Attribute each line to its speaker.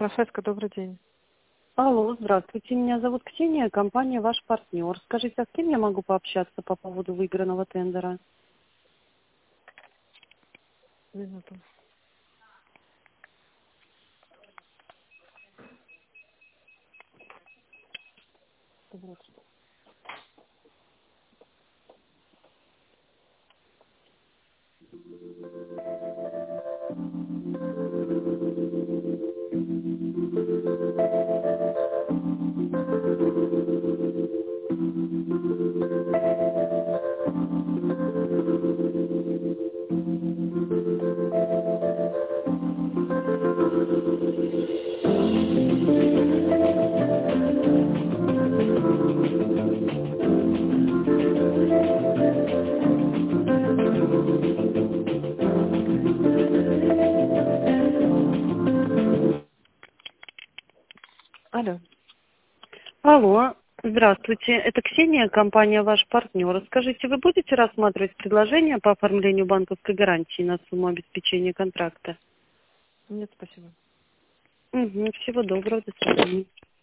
Speaker 1: Прошетка, добрый день.
Speaker 2: Алло, здравствуйте. Меня зовут Ксения, компания «Ваш партнер». Скажите, а с кем я могу пообщаться по поводу выигранного тендера?
Speaker 1: Минуту. Алло.
Speaker 2: Алло, здравствуйте. Это Ксения, компания «Ваш партнер». Скажите, вы будете рассматривать предложение по оформлению банковской гарантии на сумму обеспечения контракта?
Speaker 1: Нет, спасибо.
Speaker 2: Всего доброго, до свидания.